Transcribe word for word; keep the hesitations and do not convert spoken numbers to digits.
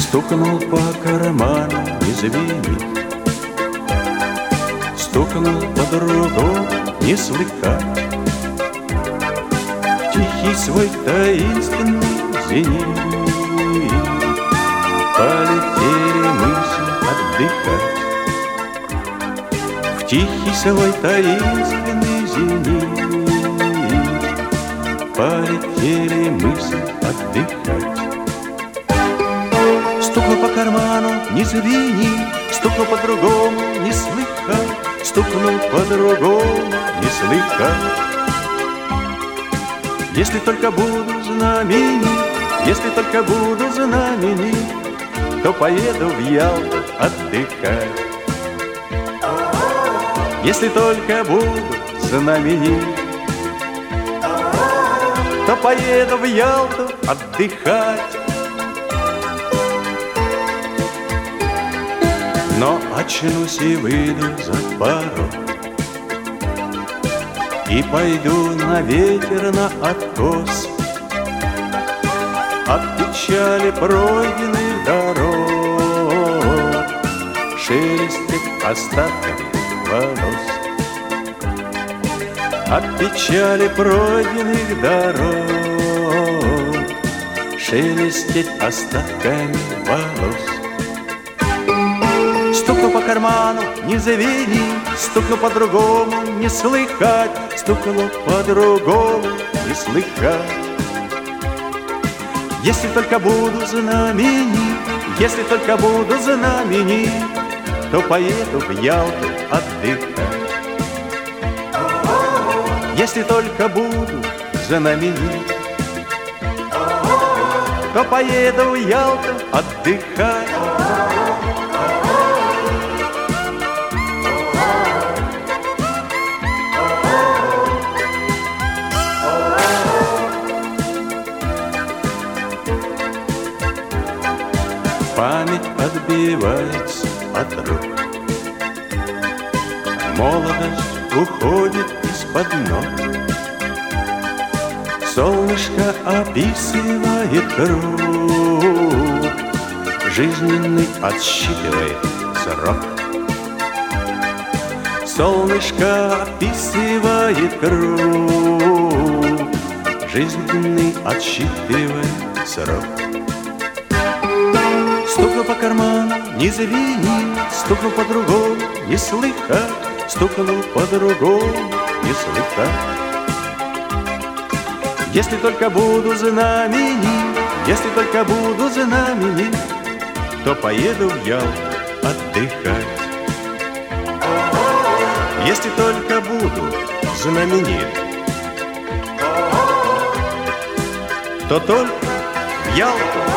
Стукнул по карману, не звенит, стукнул по-другому, не слыхать. Тихий свой таинственный зенит, полетели мысли отдыхать. В тихий свой таинственный зенит полетели мысли отдыхать. Стукнул по карману, не звенит, стукнул по-другому, не слыхать, стукнул по-другому, не слыхать. Если только буду знаменит, если только буду знаменит, то поеду в Ялту отдыхать. Если только буду знаменит, то поеду в Ялту отдыхать. Но очнусь и выйду за порог и пойду на ветер, на откос, от печали пройденных дорог шелестит остатками волос. От печали пройденных дорог шелестит остатками волос. Стукну по карману, не звенит, стукну по-другому, не слыхать, стукну по-другому, не слыхать. Если только буду знаменит, если только буду знаменит, то поеду в Ялту отдыхать. Если только буду знаменит, то поеду в Ялту отдыхать. Память отбивается от рук, молодость уходит из-под ног. Солнышко описывает круг, жизненный отсчитывает срок. Солнышко описывает круг, жизненный отсчитывает срок. Стукну по карману, не звенит, стукну по-другому, не слыхать, стукну по-другому, не слыхать. Если только буду знаменит, если только буду знаменит, то поеду в Ялту отдыхать. Если только буду знаменит, то только в Ялту